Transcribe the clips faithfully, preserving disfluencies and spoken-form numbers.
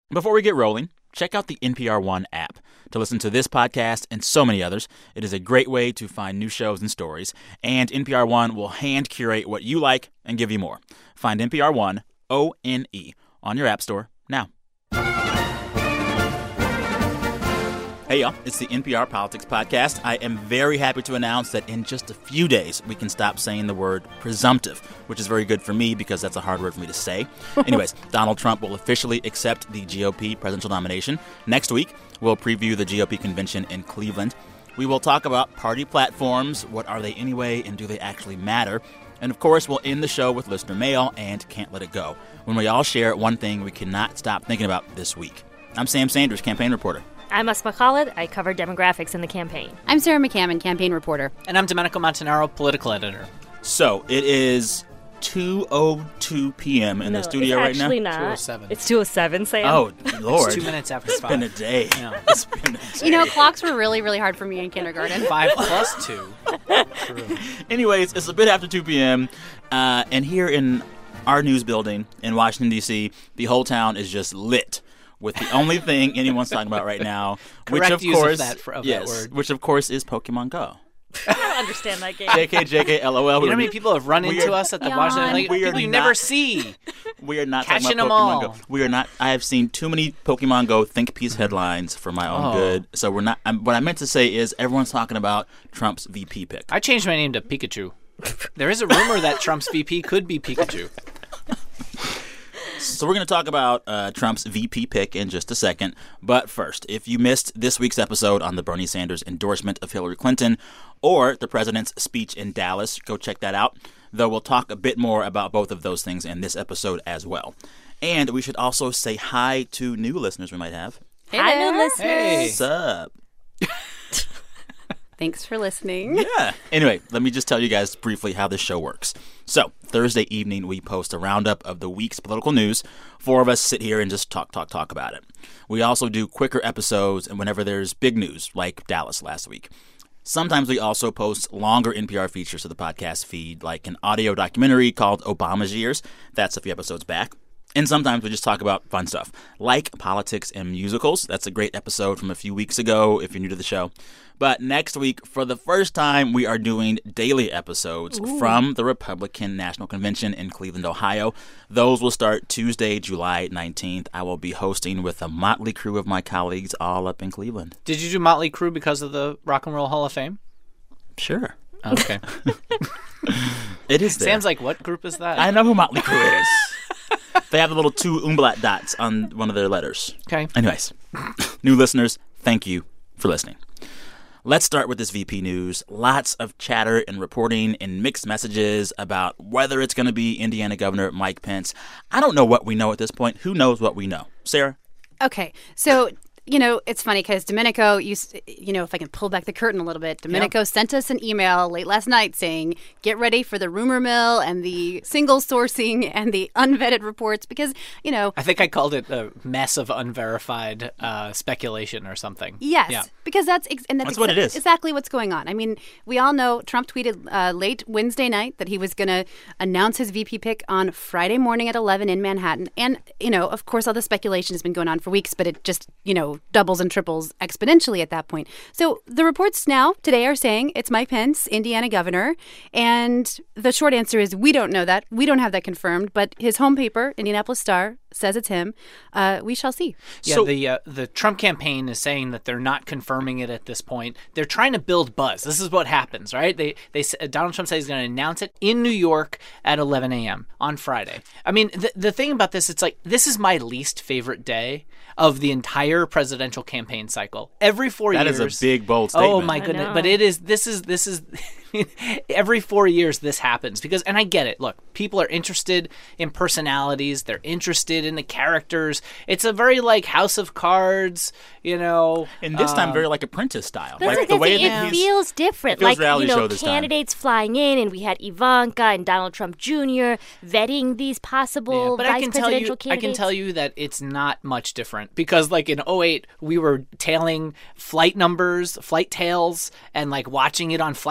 Before we get rolling, check out the N P R One app to listen to this podcast and so many others. It is a great way to find new shows and stories, and N P R One will hand curate what you like and give you more. Find N P R One, O N E, on your app store now. Hey, y'all. It's the N P R Politics Podcast. I am very happy to announce that in just a few days, we can stop saying the word presumptive, which is very good for me because that's a hard word for me to say. Anyways, Donald Trump will officially accept the G O P presidential nomination. Next week, we'll preview the G O P convention in Cleveland. We will talk about party platforms. What are they anyway, and do they actually matter? And, of course, we'll end the show with listener mail and Can't Let It Go, when we all share one thing we cannot stop thinking about this week. I'm Sam Sanders, campaign reporter. I'm Asma Khalid. I cover demographics in the campaign. I'm Sarah McCammon, campaign reporter. And I'm Domenico Montanaro, political editor. So, it is two oh two p.m. in no, the studio right now? It's actually not. two oh seven. It's two oh seven, Sam. Oh, Lord. It's two minutes after It's five. been a day. Yeah. It's been a day. You know, clocks were really, really hard for me in kindergarten. Five plus two. True. Anyways, it's a bit after two p.m., uh, and here in our news building in Washington, D C, the whole town is just lit with the only thing anyone's talking about right now, which Correct of use of course, that- of that yes, word. which of course is Pokemon Go. I don't understand that game. J K, J K, L O L. You know how many people have run We into are- us at the Yawn. Washington? Like, We are people you not- never see. We are not Catching talking about them Pokemon all. Go. We are not. I have seen too many Pokemon Go think piece headlines for my own Oh. good. So we're not. I'm, what I meant to say is everyone's talking about Trump's V P pick. I changed my name to Pikachu. There is a rumor that Trump's V P could be Pikachu. So we're going to talk about uh, Trump's V P pick in just a second. But first, if you missed this week's episode on the Bernie Sanders endorsement of Hillary Clinton or the president's speech in Dallas, go check that out. Though we'll talk a bit more about both of those things in this episode as well. And we should also say hi to new listeners we might have. Hey Hi, there. new listeners. Hey. What's up? Thanks for listening. Yeah. Anyway, let me just tell you guys briefly how this show works. So, Thursday evening, we post a roundup of the week's political news. Four of us sit here and just talk, talk, talk about it. We also do quicker episodes and whenever there's big news, like Dallas last week. Sometimes we also post longer N P R features to the podcast feed, like an audio documentary called Obama's Years. That's a few episodes back. And sometimes we just talk about fun stuff, like politics and musicals. That's a great episode from a few weeks ago if you're new to the show. But next week, for the first time, we are doing daily episodes Ooh. from the Republican National Convention in Cleveland, Ohio. Those will start Tuesday, July nineteenth. I will be hosting with a motley crew of my colleagues all up in Cleveland. Did you do Motley Crue because of the Rock and Roll Hall of Fame? Sure. Okay. It is there. Sam's like, what group is that? I know who Motley Crue is. They have the little two umlaut dots on one of their letters. Okay. Anyways, new listeners, thank you for listening. Let's start with this V P news. Lots of chatter and reporting and mixed messages about whether it's going to be Indiana Governor Mike Pence. I don't know what we know at this point. Who knows what we know? Sarah? Okay, so, you know, it's funny because Domenico, you, s- you know, if I can pull back the curtain a little bit, Domenico sent us an email late last night saying, get ready for the rumor mill and the single sourcing and the unvetted reports because, you know, I think I called it a mess of unverified uh, speculation or something. yes, Yeah. because that's ex- and that's, That's what it is. exactly what's going on. I mean, we all know Trump tweeted uh, late Wednesday night that he was going to announce his V P pick on Friday morning at eleven in Manhattan. And, you know, of course, all the speculation has been going on for weeks, but it just, you know, doubles and triples exponentially at that point. So the reports now today are saying it's Mike Pence, Indiana governor. And the short answer is we don't know that. We don't have that confirmed. But his home paper, Indianapolis Star, says it's him. Uh, we shall see. Yeah, So- the uh, the Trump campaign is saying that they're not confirming it at this point. They're trying to build buzz. This is what happens, right? They they s- Donald Trump says he's going to announce it in New York at eleven a.m. on Friday. I mean, the the thing about this, it's like this is my least favorite day of the entire presidential campaign cycle. Every four That years, is a big, bold oh statement. my I goodness! know. But it is. This is this is. Every four years this happens because, and I get it. Look, people are interested in personalities. They're interested in the characters. It's a very like House of Cards, you know. And this time, um, very like Apprentice style. That's like the the way thing, that it he's... feels different. it feels like, reality you know, show this time. candidates flying in, and we had Ivanka and Donald Trump Junior vetting these possible Yeah, but vice I can tell presidential you, I candidates. can tell you that it's not much different because, like in oh eight, we were tailing flight numbers, flight tails, and like watching it on flight track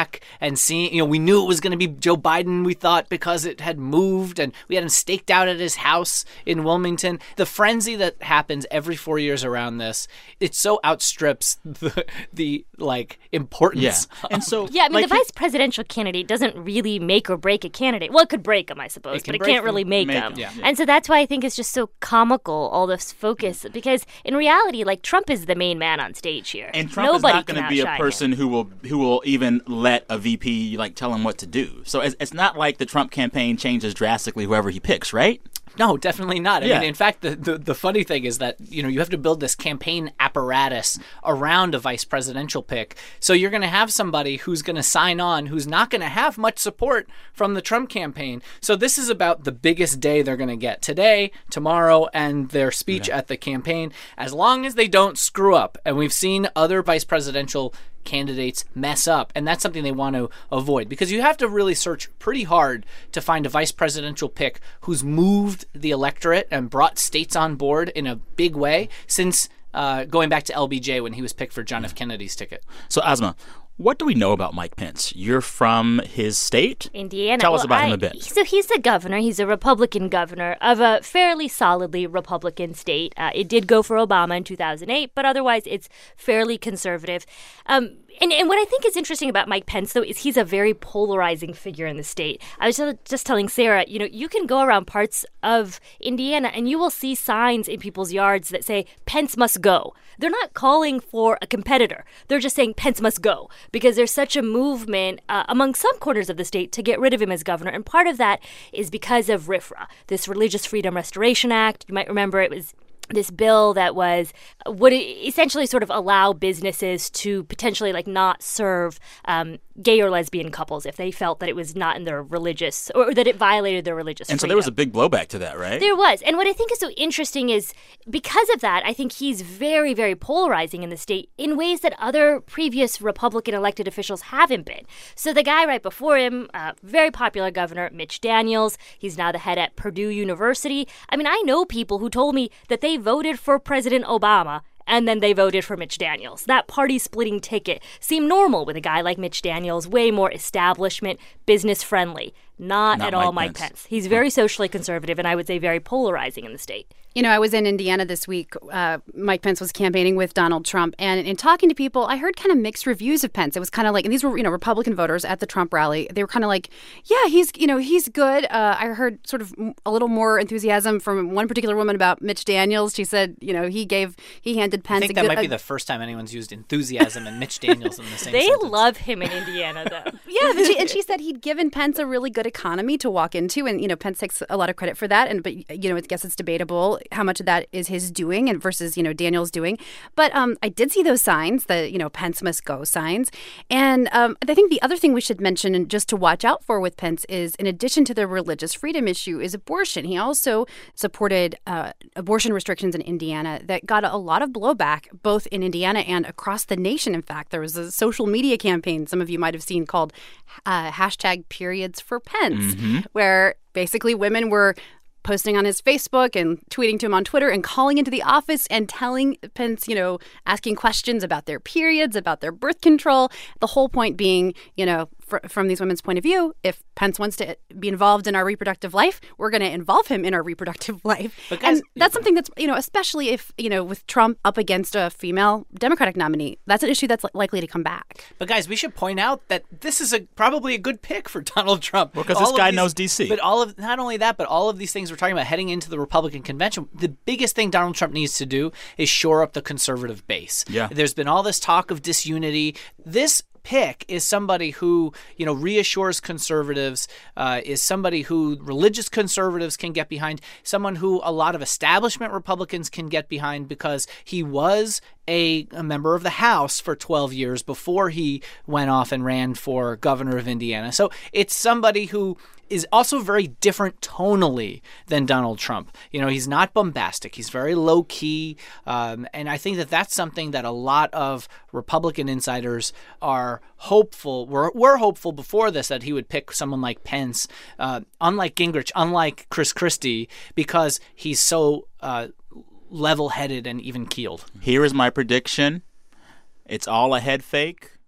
back and seeing, you know, we knew it was going to be Joe Biden, we thought, because it had moved and we had him staked out at his house in Wilmington. The frenzy that happens every four years around this, it so outstrips the, the like, importance. Yeah. And so, Yeah, I mean, like, the he- vice presidential candidate doesn't really make or break a candidate. Well, it could break him, I suppose, It can but it break can't really them, make make him. them, yeah. And so that's why I think it's just so comical, all this focus, because in reality, like, Trump is the main man on stage here. And Trump Nobody is not can going to be a outshine person him. who will who will even let a V P like tell him what to do. So it's, it's not like the Trump campaign changes drastically whoever he picks, right? No, definitely not. I Yeah. mean, in fact, the, the the funny thing is that, you know, you have to build this campaign apparatus around a vice presidential pick. So you're going to have somebody who's going to sign on, who's not going to have much support from the Trump campaign. So this is about the biggest day they're going to get today, tomorrow, and their speech at the campaign, as long as they don't screw up. And we've seen other vice presidential candidates mess up, and that's something they want to avoid, because you have to really search pretty hard to find a vice presidential pick who's moved the electorate and brought states on board in a big way since uh, going back to L B J when he was picked for John F. Kennedy's ticket. So, Asma, what do we know about Mike Pence? You're from his state? Indiana. Tell us Well, about him I- a bit. So he's the governor. He's a Republican governor of a fairly solidly Republican state. Uh, it did go for Obama in two thousand eight, but otherwise it's fairly conservative. Um, and, and what I think is interesting about Mike Pence, though, is he's a very polarizing figure in the state. I was just telling Sarah, you know, you can go around parts of Indiana and you will see signs in people's yards that say, Pence must go. They're not calling for a competitor. They're just saying Pence must go, because there's such a movement uh, among some corners of the state to get rid of him as governor. And part of that is because of RFRA, this Religious Freedom Restoration Act. You might remember it was this bill that was would essentially sort of allow businesses to potentially like not serve um, gay or lesbian couples if they felt that it was not in their religious, or that it violated their religious And so freedom. there was a big blowback to that, right? There was. And what I think is so interesting is because of that, I think he's very, very polarizing in the state in ways that other previous Republican elected officials haven't been. So the guy right before him, uh, very popular governor, Mitch Daniels, he's now the head at Purdue University. I mean, I know people who told me that they voted for President Obama and then they voted for Mitch Daniels. That party-splitting ticket seemed normal with a guy like Mitch Daniels, way more establishment, business-friendly. Not, Not at all Mike Mike Pence. Pence. He's very socially conservative, and I would say very polarizing in the state. You know, I was in Indiana this week. Uh, Mike Pence was campaigning with Donald Trump. And in talking to people, I heard kind of mixed reviews of Pence. It was kind of like, and these were, you know, Republican voters at the Trump rally. They were kind of like, yeah, he's, you know, he's good. Uh, I heard sort of a little more enthusiasm from one particular woman about Mitch Daniels. She said, you know, he gave, he handed Pence I think a that good, might be a- the first time anyone's used enthusiasm and Mitch Daniels in the same They sentence. love him in Indiana, though. Yeah, but she, and she said he'd given Pence a really good economy to walk into, and you know Pence takes a lot of credit for that. And but you know, I guess it's debatable how much of that is his doing and versus you know Daniel's doing. But um, I did see those signs, the you know Pence must go signs, and um, I think the other thing we should mention and just to watch out for with Pence is, in addition to the religious freedom issue, is abortion. He also supported uh, abortion restrictions in Indiana that got a lot of blowback, both in Indiana and across the nation. In fact, there was a social media campaign some of you might have seen called uh, hashtag periods for Pence, Mm-hmm. where basically women were posting on his Facebook and tweeting to him on Twitter and calling into the office and telling Pence, you know, asking questions about their periods, about their birth control. The whole point being, you know, fr- from these women's point of view, if Pence wants to be involved in our reproductive life, we're going to involve him in our reproductive life. But guys- and that's something that's, you know, especially if, you know, with Trump up against a female Democratic nominee, that's an issue that's li- likely to come back. But guys, we should point out that this is a probably a good pick for Donald Trump. Well, 'cause All this of guy these- knows D C. But all of not only that, but all of these things we're talking about heading into the Republican convention. The biggest thing Donald Trump needs to do is shore up the conservative base. Yeah. There's been all this talk of disunity. This pick is somebody who, you know, reassures conservatives, uh, is somebody who religious conservatives can get behind, someone who a lot of establishment Republicans can get behind because he was a, a member of the House for twelve years before he went off and ran for governor of Indiana. So it's somebody who is also very different tonally than Donald Trump. You know, he's not bombastic. He's very low key. Um, and I think that that's something that a lot of Republican insiders are hopeful. We're, we're hopeful before this that he would pick someone like Pence, uh, unlike Gingrich, unlike Chris Christie, because he's so uh, level-headed and even-keeled. Here is my prediction. It's all a head fake.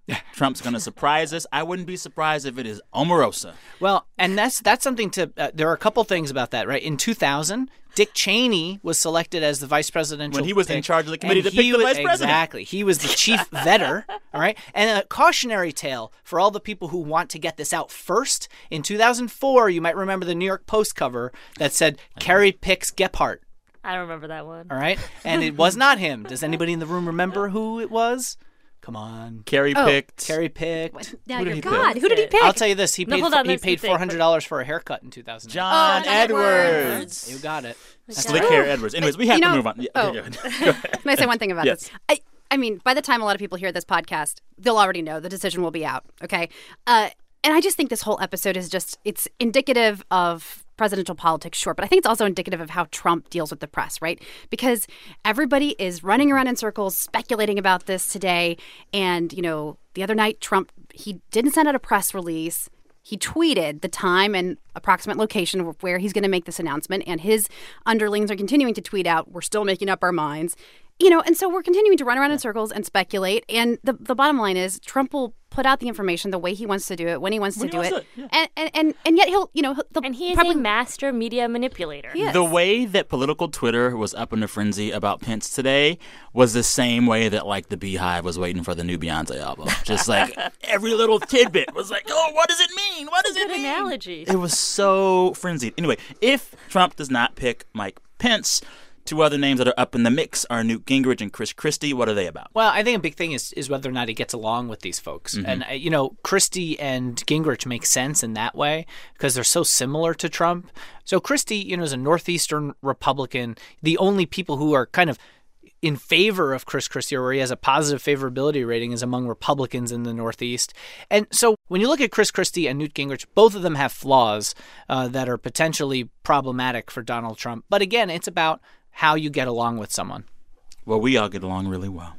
Trump's going to surprise us. I wouldn't be surprised if it is Omarosa. Well, and that's that's something to uh, – there are a couple things about that, right? In two thousand, Dick Cheney was selected as the vice presidential When he was pick, in charge of the committee to and pick he the was- vice president. Exactly. He was the chief vetter, all right? And a cautionary tale for all the people who want to get this out first. In two thousand four, you might remember the New York Post cover that said, Kerry picks Gephardt, I don't remember that one. all right? And it was not him. Does anybody in the room remember who it was? Come on. Kerry Oh. picked. Kerry picked. Now Who did you're he pick? God. Who did he pick? I'll tell you this. He No, paid, hold on, he there's paid some four hundred dollars for a haircut in two thousand. John Oh, Edwards. You got it. Slick hair Edwards. Anyways, we have You to know- move on. Yeah, oh. okay, go ahead. Go ahead. Can I say one thing about Yes. this? I, I mean, by the time a lot of people hear this podcast, they'll already know the decision will be out. Okay. Uh, and I just think this whole episode is just, it's indicative of presidential politics, sure, but I think it's also indicative of how Trump deals with the press, right? Because everybody is running around in circles speculating about this today. And, you know, the other night, Trump, he didn't send out a press release. He tweeted the time and approximate location of where he's going to make this announcement. And his underlings are continuing to tweet out, we're still making up our minds. You know, and so we're continuing to run around in circles and speculate. And the the bottom line is Trump will put out the information the way he wants to do it, when he wants When to he do wants it. it, and, and, and and yet he'll, you know, he'll And he is probably, a master media manipulator. He is. The way that political Twitter was up in a frenzy about Pence today was the same way that, like, the Beehive was waiting for the new Beyonce album. Just, like, every little tidbit was like, oh, what does it mean? What does it Good mean? analogy. It was so frenzied. Anyway, if Trump does not pick Mike Pence, two other names that are up in the mix are Newt Gingrich and Chris Christie. What are they about? Well, I think a big thing is is whether or not he gets along with these folks. Mm-hmm. And, uh, you know, Christie and Gingrich make sense in that way because they're so similar to Trump. So Christie, you know, is a Northeastern Republican. The only people who are kind of in favor of Chris Christie, or where he has a positive favorability rating, is among Republicans in the Northeast. And so when you look at Chris Christie and Newt Gingrich, both of them have flaws uh, that are potentially problematic for Donald Trump. But again, it's about how you get along with someone. Well, we all get along really well.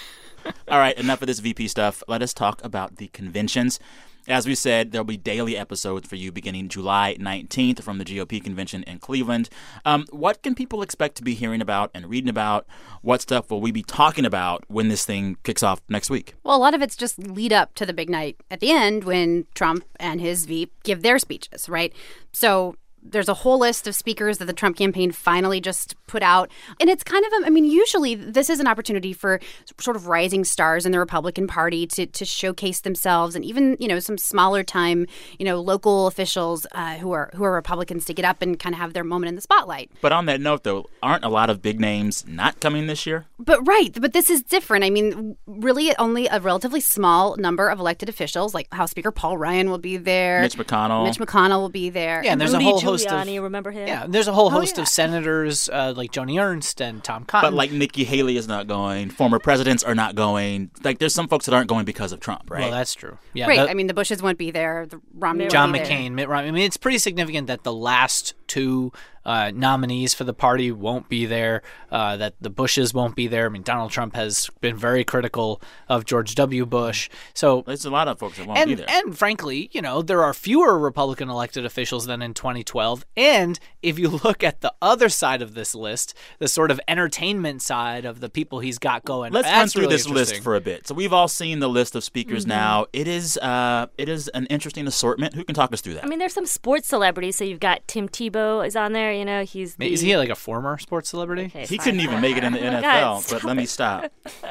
All right, enough of this V P stuff. Let us talk about the conventions. As we said, there'll be daily episodes for you beginning July nineteenth from the G O P convention in Cleveland. Um, what can people expect to be hearing about and reading about? What stuff will we be talking about when this thing kicks off next week? Well, a lot of it's just lead up to the big night at the end when Trump and his V P give their speeches, right? So there's a whole list of speakers that the Trump campaign finally just put out. And it's kind of, a, I mean, usually this is an opportunity for sort of rising stars in the Republican Party to, to showcase themselves, and even, you know, some smaller time, you know, local officials uh, who are who are Republicans to get up and kind of have their moment in the spotlight. But on that note, though, aren't a lot of big names not coming this year? But right, but this is different. I mean, really only a relatively small number of elected officials, like House Speaker Paul Ryan will be there. Mitch McConnell. Mitch McConnell will be there. Yeah, and there's Rudy a whole host Giuliani, of remember him? yeah, there's a whole Oh, host yeah. of senators uh, like Joni Ernst and Tom Cotton. But, like, Nikki Haley is not going. Former presidents are not going. Like, there's some folks that aren't going because of Trump, right? well, that's true. Yeah, Right. the- I mean, the Bushes won't be there. The Romney John won't be there. McCain, Mitt Romney. I mean, it's pretty significant that the last two uh, nominees for the party won't be there, uh, that the Bushes won't be there. I mean, Donald Trump has been very critical of George W. Bush. So, There's a lot of folks that won't be and, there. and frankly, you know, there are fewer Republican elected officials than in twenty twelve. And if you look at the other side of this list, the sort of entertainment side of the people he's got going, Let's that's run through really this list interesting. for a bit. So we've all seen the list of speakers now. It is uh, it is an interesting assortment. Who can talk us through that? I mean, there's some sports celebrities. So you've got Tim Tebow is on there. You know, he's the, Is he like a former sports celebrity? Okay, he fine. couldn't even make it in the N F L, Guys, but let me stop.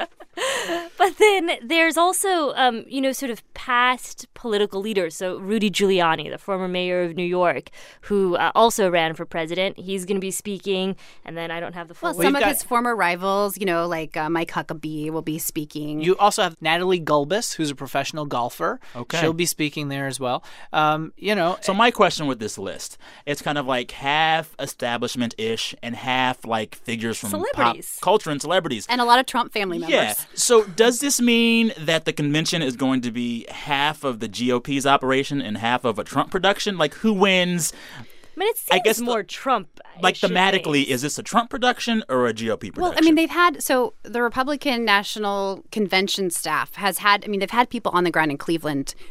But then there's also, um, you know, sort of past political leaders. So Rudy Giuliani, the former mayor of New York, who uh, also ran for president, he's going to be speaking. And then I don't have the full Well, list. some you've of got- his former rivals, you know, like uh, Mike Huckabee will be speaking. You also have Natalie Gulbis, who's a professional golfer. Okay. She'll be speaking there as well. Um, you know, So my question with this list, it's kind of like half establishment-ish and half like figures from pop Celebrities. culture and celebrities. and a lot of Trump family members. Yeah. So does this mean that the convention is going to be half of the G O P's operation and half of a Trump production? Like, who wins? I mean, it seems I guess the- more Trump. Like, thematically, is this a Trump production or a G O P production? Well, I mean, they've had, so the Republican National Convention staff has had, I mean, they've had people on the ground in Cleveland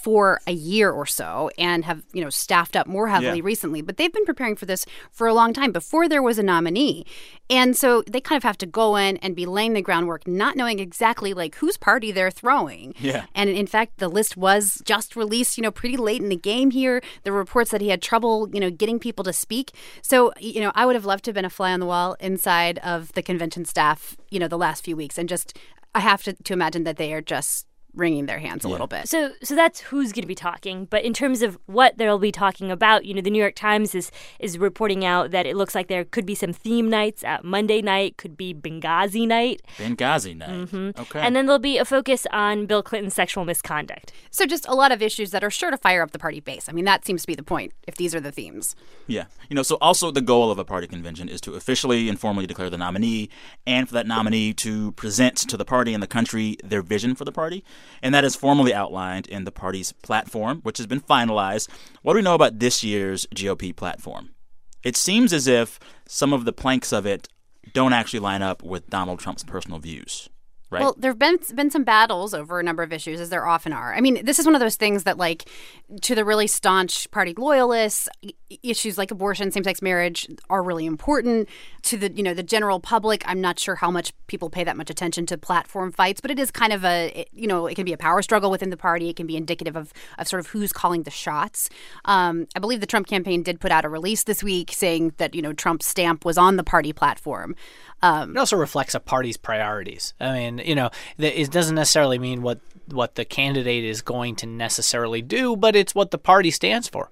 for a year or so and have, you know, staffed up more heavily Yeah. recently. But they've been preparing for this for a long time before there was a nominee. And so they kind of have to go in and be laying the groundwork, not knowing exactly like whose party they're throwing. Yeah. And in fact, the list was just released, you know, pretty late in the game here. There were reports that he had trouble, you know, getting people to speak. So, you know, I would have loved to have been a fly on the wall inside of the convention staff, you know, the last few weeks. And just, I have to, to imagine that they are just wringing their hands a little bit. So so that's who's going to be talking. But in terms of what they'll be talking about, you know, the New York Times is is reporting out that it looks like there could be some theme nights. Uh, Monday night could be Benghazi night. Benghazi night. Mm-hmm. Okay. And then there'll be a focus on Bill Clinton's sexual misconduct. So just a lot of issues that are sure to fire up the party base. I mean, that seems to be the point, if these are the themes. Yeah. You know, so also the goal of a party convention is to officially and formally declare the nominee and for that nominee to present to the party and the country their vision for the party. And that is formally outlined in the party's platform, which has been finalized. What do we know about this year's G O P platform? It seems as if some of the planks of it don't actually line up with Donald Trump's personal views. Right? Well, there have been been some battles over a number of issues, as there often are. I mean, this is one of those things that, like, to the really staunch party loyalists, issues like abortion, same-sex marriage are really important. To the, you know, the general public, I'm not sure how much people pay that much attention to platform fights, but it is kind of a, you know, it can be a power struggle within the party. It can be indicative of, of sort of who's calling the shots. Um, I believe the Trump campaign did put out a release this week saying that, you know, Trump's stamp was on the party platform. Um, It also reflects a party's priorities. I mean, you know, it doesn't necessarily mean what what the candidate is going to necessarily do, but it's what the party stands for.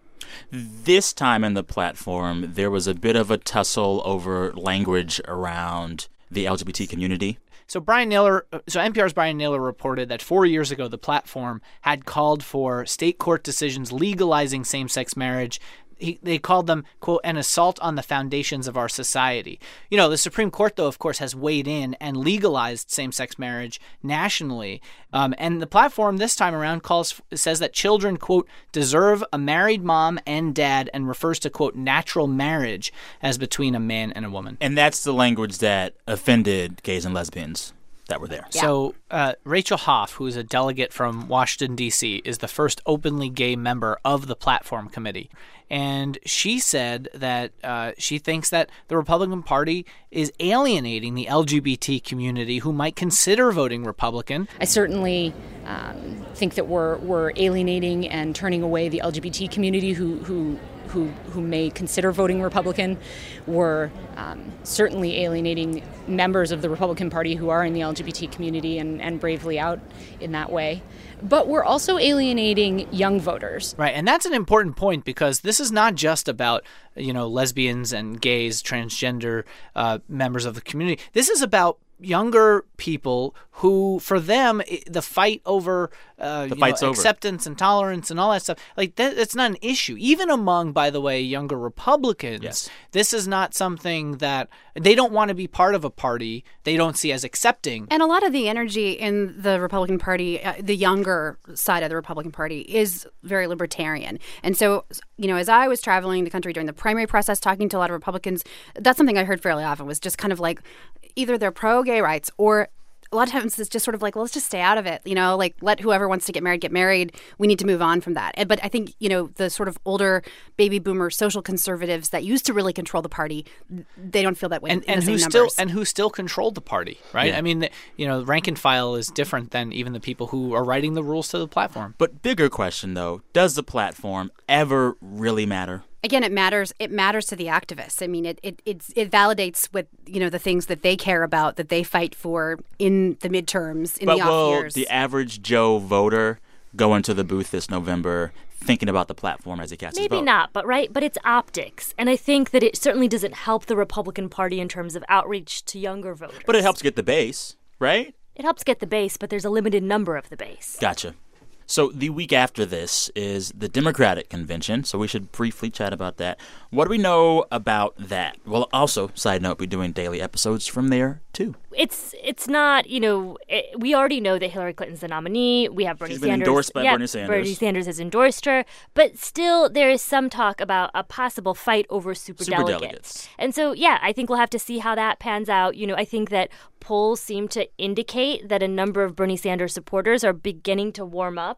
This time in the platform, there was a bit of a tussle over language around the L G B T community. So Brian Naylor, so N P R's Brian Naylor reported that four years ago, the platform had called for state court decisions legalizing same-sex marriage. He, they called them, quote, an assault on the foundations of our society. You know, the Supreme Court, though, of course, has weighed in and legalized same-sex marriage nationally. Um, and the platform this time around calls says that children, quote, deserve a married mom and dad, and refers to, quote, natural marriage as between a man and a woman. And that's the language that offended gays and lesbians that were there. Yeah. So uh, Rachel Hoff, who is a delegate from Washington, D C, is the first openly gay member of the platform committee. And she said that uh, she thinks that the Republican Party is alienating the L G B T community who might consider voting Republican. I certainly um, think that we're we're alienating and turning away the L G B T community who who who, who may consider voting Republican. We're um, certainly alienating members of the Republican Party who are in the L G B T community and, and bravely out in that way. But we're also alienating young voters. Right, and that's an important point because this is not just about, you know, lesbians and gays, transgender uh, members of the community. This is about younger people who, for them, the fight over uh, The you fight's know, over. acceptance and tolerance and all that stuff, like that, it's not an issue. Even among, by the way, younger Republicans, Yes. this is not something that they don't want to be part of a party they don't see as accepting. And a lot of the energy in the Republican Party, uh, the younger side of the Republican Party, is very libertarian. And so, you know, as I was traveling the country during the primary process, talking to a lot of Republicans, that's something I heard fairly often was just kind of like either they're pro-gay rights or a lot of times it's just sort of like, well, let's just stay out of it, you know, like let whoever wants to get married get married. We need to move on from that. And, but I think, you know, the sort of older baby boomer social conservatives that used to really control the party, they don't feel that way And, in and the who same still numbers. and who still controlled the party, right? Yeah. I mean, the, you know, rank and file is different than even the people who are writing the rules to the platform. But bigger question, though, does the platform ever really matter? Again, it matters. It matters to the activists. I mean, it it it's, it validates what, you know, the things that they care about, that they fight for in the midterms, in but the off will years. the average Joe voter go into the booth this November thinking about the platform as he casts his Maybe vote? not, but right, but it's optics. And I think that it certainly doesn't help the Republican Party in terms of outreach to younger voters. But it helps get the base, right? It helps get the base, but there's a limited number of the base. Gotcha. So the week after this is the Democratic Convention, so we should briefly chat about that. What do we know about that? Well, also, side note, we're doing daily episodes from there, too. It's it's not, you know, it, we already know that Hillary Clinton's the nominee. We have Bernie She's been Sanders. endorsed by yeah, Bernie Sanders. Bernie Sanders has endorsed her. But still, there is some talk about a possible fight over superdelegates. Superdelegates. And so, yeah, I think we'll have to see how that pans out. You know, I think that polls seem to indicate that a number of Bernie Sanders supporters are beginning to warm up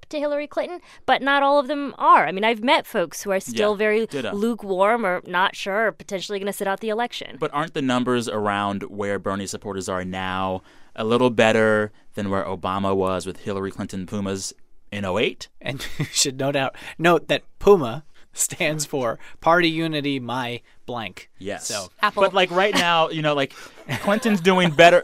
up to Hillary Clinton, but not all of them are. I mean, I've met folks who are still Yeah, very ditto. lukewarm or not sure, or potentially going to sit out the election. But aren't the numbers around where Bernie supporters are now a little better than where Obama was with Hillary Clinton Pumas in oh eight? And you should no doubt note that PUMA stands for Party Unity My Blank. Yes. So Apple. But like right now, you know, like Clinton's doing better.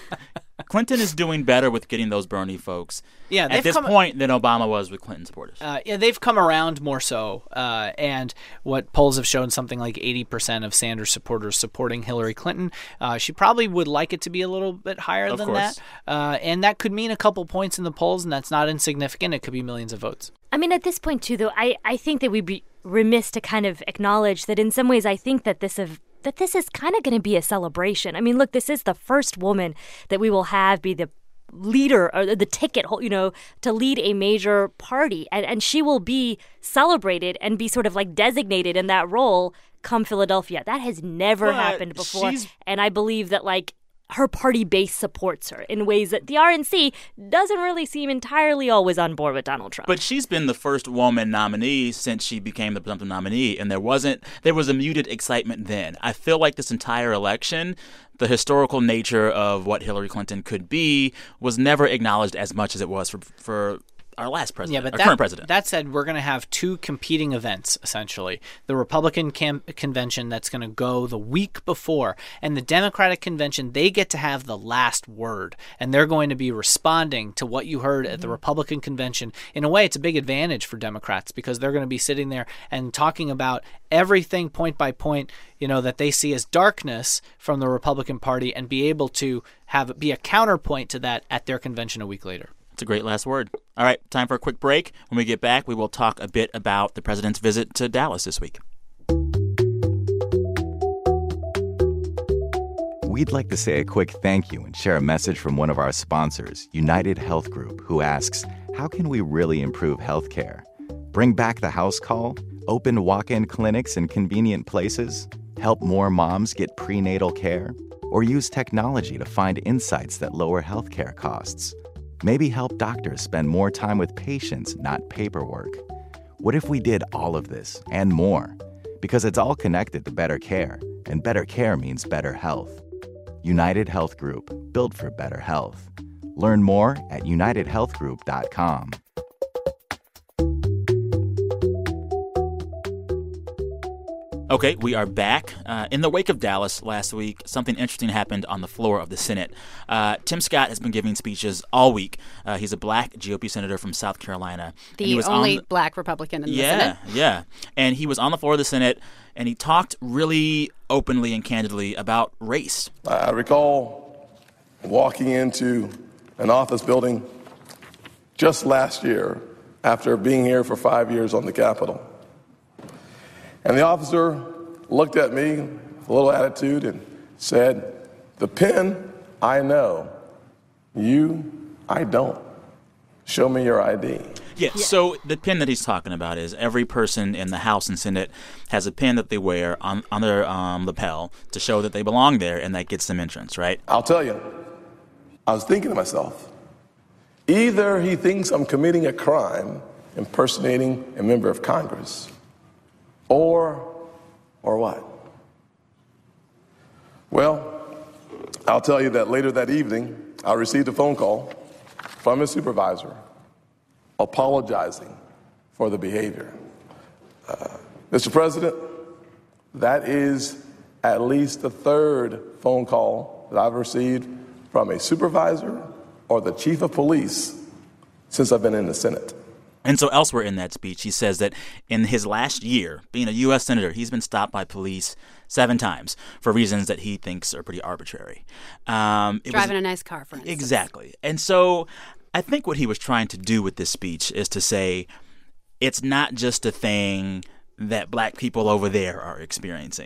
Clinton is doing better with getting those Bernie folks Yeah, at they've this come- point than Obama was with Clinton supporters. Uh, yeah, they've come around more so, uh, and what polls have shown, something like eighty percent of Sanders supporters supporting Hillary Clinton. Uh, she probably would like it to be a little bit higher Of than course. that, uh, and that could mean a couple points in the polls, and that's not insignificant. It could be millions of votes. I mean, at this point, too, though, I, I think that we'd be remiss to kind of acknowledge that in some ways I think that this have, that this is kind of going to be a celebration. I mean, look, this is the first woman that we will have be the leader or the ticket, you know, to lead a major party. And, and she will be celebrated and be sort of like designated in that role come Philadelphia. That has never But happened before. she's- And I believe that, like, her party base supports her in ways that the R N C doesn't really seem entirely always on board with Donald Trump. But she's been the first woman nominee since she became the presumptive nominee, and there wasn't there was a muted excitement then. I feel like this entire election, the historical nature of what Hillary Clinton could be was never acknowledged as much as it was for for our last Yeah, president, but our that, current president. that said, we're going to have two competing events, essentially. The Republican cam- convention that's going to go the week before, and the Democratic convention, they get to have the last word. And they're going to be responding to what you heard at the Republican convention. In a way, it's a big advantage for Democrats because they're going to be sitting there and talking about everything point by point, you know, that they see as darkness from the Republican Party and be able to have be a counterpoint to that at their convention a week later. It's a great last word. All right, time for a quick break. When we get back, we will talk a bit about the president's visit to Dallas this week. We'd like to say a quick thank you and share a message from one of our sponsors, United Health Group, who asks, how can we really improve healthcare? Bring back the house call? Open walk-in clinics in convenient places? Help more moms get prenatal care? Or use technology to find insights that lower healthcare costs? Maybe help doctors spend more time with patients, not paperwork. What if we did all of this and more? Because it's all connected to better care, and better care means better health. United Health Group, built for better health. Learn more at united health group dot com. Okay, we are back. Uh, in the wake of Dallas last week, something interesting happened on the floor of the Senate. Uh, Tim Scott has been giving speeches all week. Uh, he's a black G O P senator from South Carolina. And he The was only on black Republican in the yeah, Senate. yeah. And he was on the floor of the Senate, and he talked really openly and candidly about race. I recall walking into an office building just last year after being here for five years on the Capitol. And the officer looked at me with a little attitude and said, "The pen, I know. You, I don't. Show me your I D." Yeah, so the pin that he's talking about is every person in the House and Senate has a pin that they wear on, on their um, lapel to show that they belong there, and that gets them entrance, right? I'll tell you, I was thinking to myself, either he thinks I'm committing a crime impersonating a member of Congress, or, or what? Well, I'll tell you that later that evening, I received a phone call from his supervisor apologizing for the behavior. Uh, Mister President, that is at least the third phone call that I've received from a supervisor or the chief of police since I've been in the Senate. And so elsewhere in that speech, he says that in his last year, being a U S senator, he's been stopped by police seven times for reasons that he thinks are pretty arbitrary. Um, it Driving was, a nice car, for instance. Exactly. And so I think what he was trying to do with this speech is to say it's not just a thing that black people over there are experiencing.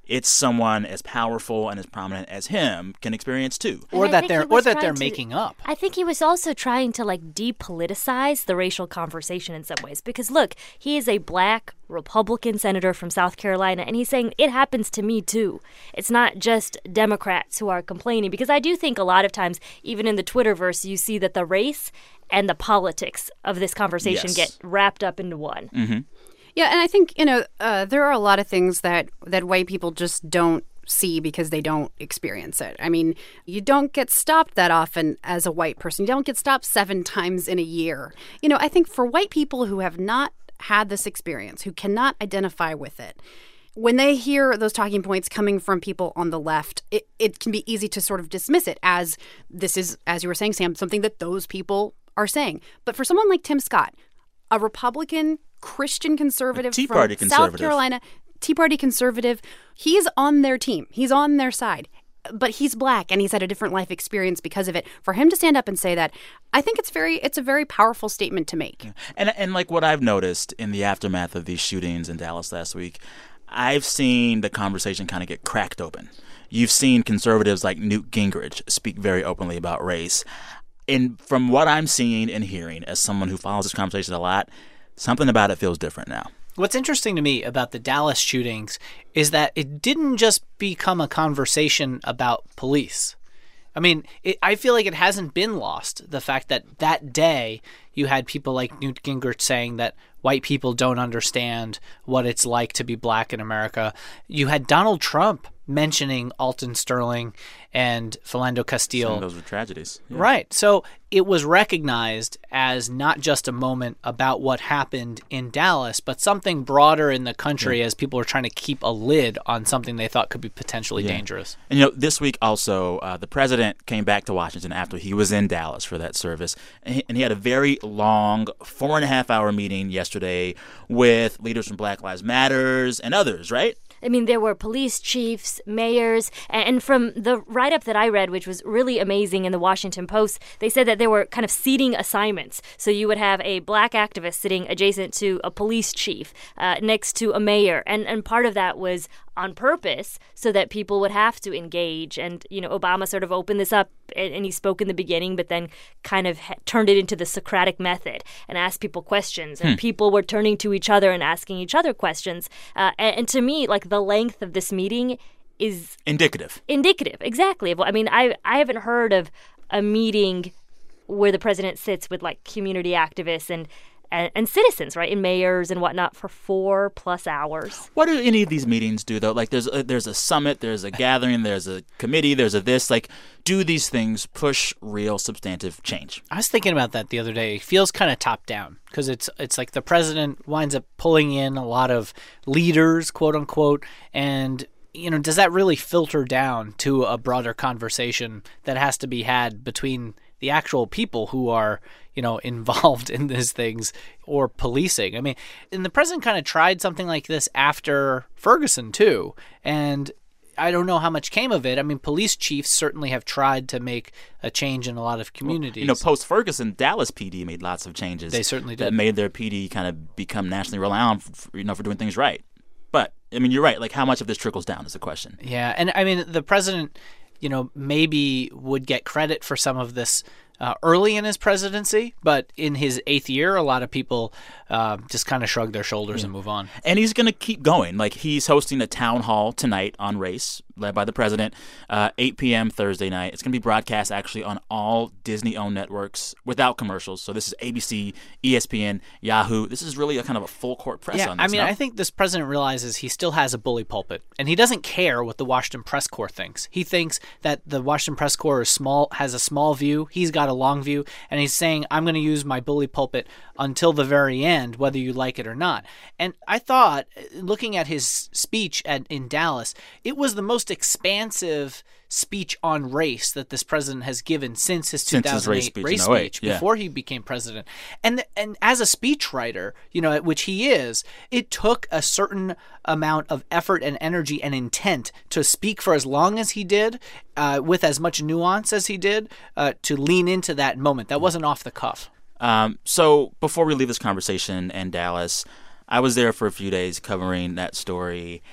it's someone as powerful and as prominent as him can experience too. Or And I that think they're he or was that trying they're to- making up. I think he was also trying to like depoliticize the racial conversation in some ways because look, he is a black Republican senator from South Carolina and he's saying it happens to me too. It's not just Democrats who are complaining because I do think a lot of times even in the Twitterverse you see that the race and the politics of this conversation Yes. get wrapped up into one. Mm-hmm. Yeah, and I think, you know, uh, there are a lot of things that, that white people just don't see because they don't experience it. I mean, you don't get stopped that often as a white person. You don't get stopped seven times in a year. You know, I think for white people who have not had this experience, who cannot identify with it, when they hear those talking points coming from people on the left, it, it can be easy to sort of dismiss it as this is, as you were saying, Sam, something that those people are saying. But for someone like Tim Scott, a Republican Christian conservative Tea from Party South conservative. Carolina, Tea Party conservative, he's on their team. He's on their side. But he's black and he's had a different life experience because of it. For him to stand up and say that, I think it's very it's a very powerful statement to make. And and like what I've noticed in the aftermath of these shootings in Dallas last week, I've seen the conversation kind of get cracked open. You've seen conservatives like Newt Gingrich speak very openly about race. And from what I'm seeing and hearing as someone who follows this conversation a lot, something about it feels different now. What's interesting to me about the Dallas shootings is that it didn't just become a conversation about police. I mean, it, I feel like it hasn't been lost, the fact that that day you had people like Newt Gingrich saying that white people don't understand what it's like to be black in America. You had Donald Trump mentioning Alton Sterling and Philando Castile. Some of those were tragedies. Yeah. Right. So it was recognized as not just a moment about what happened in Dallas, but something broader in the country as people were trying to keep a lid on something they thought could be potentially Yeah. dangerous. And, you know, this week also, uh, the president came back to Washington after he was in Dallas for that service. And he, and he had a very long, four and a half hour meeting yesterday with leaders from Black Lives Matters and others, right? I mean, there were police chiefs, mayors, and from the write-up that I read, which was really amazing in the Washington Post, they said that there were kind of seating assignments. So you would have a black activist sitting adjacent to a police chief, uh, next to a mayor, and, and part of that was on purpose so that people would have to engage. And, you know, Obama sort of opened this up, and, and he spoke in the beginning, but then kind of ha- turned it into the Socratic method and asked people questions. And Hmm. people were turning to each other and asking each other questions. Uh, and, and to me, like, the length of this meeting is Indicative. indicative, exactly. Of what, I mean, I I haven't heard of a meeting where the president sits with, like, community activists and And, and citizens, right, and mayors and whatnot for four plus hours. What do any of these meetings do, though? Like, there's a, there's a summit, there's a gathering, there's a committee, there's a this. Like, do these things push real substantive change? I was thinking about that the other day. It feels kind of top down because it's it's like the president winds up pulling in a lot of leaders, quote unquote, and you know, does that really filter down to a broader conversation that has to be had between the actual people who are, you know, involved in these things or policing? I mean, and the president kind of tried something like this after Ferguson too, and I don't know how much came of it. I mean, police chiefs certainly have tried to make a change in a lot of communities. You know, post-Ferguson, Dallas P D made lots of changes. They certainly did. That made their P D kind of become nationally renowned, for, you know, for doing things right. But, I mean, you're right. Like, how much of this trickles down is the question. Yeah, and I mean, the president, you know, maybe would get credit for some of this uh, early in his presidency, but in his eighth year, a lot of people uh, just kind of shrug their shoulders and move on. And he's going to keep going. Like, he's hosting a town hall tonight on race, led by the president, uh, eight p.m. Thursday night. It's going to be broadcast, actually, on all Disney-owned networks without commercials. So this is A B C, E S P N, Yahoo. This is really a kind of a full-court press Yeah, on this. I mean, no? I think this president realizes he still has a bully pulpit, and he doesn't care what the Washington Press Corps thinks. He thinks that the Washington Press Corps is small, has a small view. He's got a long view, and he's saying, I'm going to use my bully pulpit until the very end, whether you like it or not. And I thought, looking at his speech at, in Dallas, it was the most expansive speech on race that this president has given since his two Since his thousand eight race speech in race oh eight, speech, yeah. before he became president. And and as a speechwriter, you know, which he is, it took a certain amount of effort and energy and intent to speak for as long as he did, uh, with as much nuance as he did, uh, to lean into that moment. That wasn't off the cuff. Um, so before we leave this conversation in Dallas, I was there for a few days covering that story.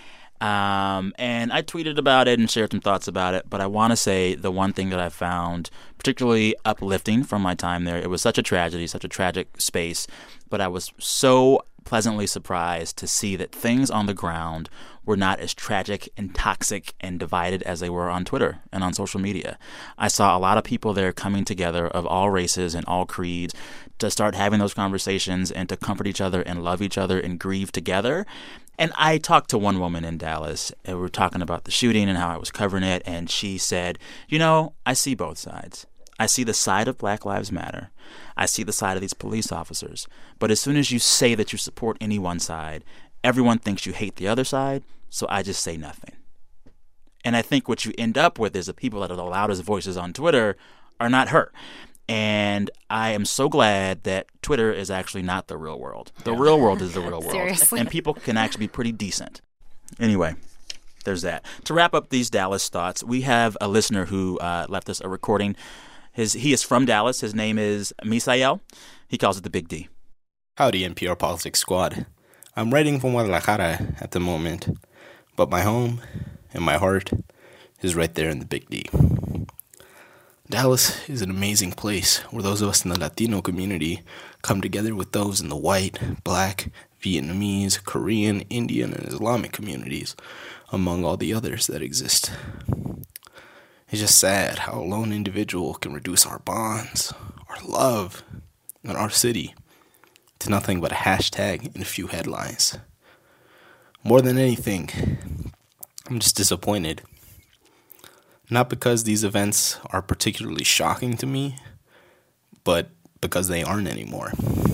Um, and I tweeted about it and shared some thoughts about it. But I want to say the one thing that I found particularly uplifting from my time there, it was such a tragedy, such a tragic space. But I was so pleasantly surprised to see that things on the ground were not as tragic and toxic and divided as they were on Twitter and on social media. I saw a lot of people there coming together of all races and all creeds to start having those conversations and to comfort each other and love each other and grieve together. And I talked to one woman in Dallas, and we were talking about the shooting and how I was covering it, and she said, you know, I see both sides. I see the side of Black Lives Matter. I see the side of these police officers. But as soon as you say that you support any one side, everyone thinks you hate the other side, so I just say nothing. And I think what you end up with is the people that are the loudest voices on Twitter are not her. And I am so glad that Twitter is actually not the real world. The yeah. real world is the real world. Seriously. And people can actually be pretty decent. Anyway, there's that. To wrap up these Dallas thoughts, we have a listener who uh, left us a recording. His He is from Dallas. His name is Misael. He calls it the Big D. Howdy, N P R Politics Squad. I'm writing from Guadalajara at the moment, but my home and my heart is right there in the Big D. Dallas is an amazing place where those of us in the Latino community come together with those in the white, black, Vietnamese, Korean, Indian, and Islamic communities, among all the others that exist. It's just sad how a lone individual can reduce our bonds, our love, and our city to nothing but a hashtag and a few headlines. More than anything, I'm just disappointed. Not because these events are particularly shocking to me, but because they aren't anymore.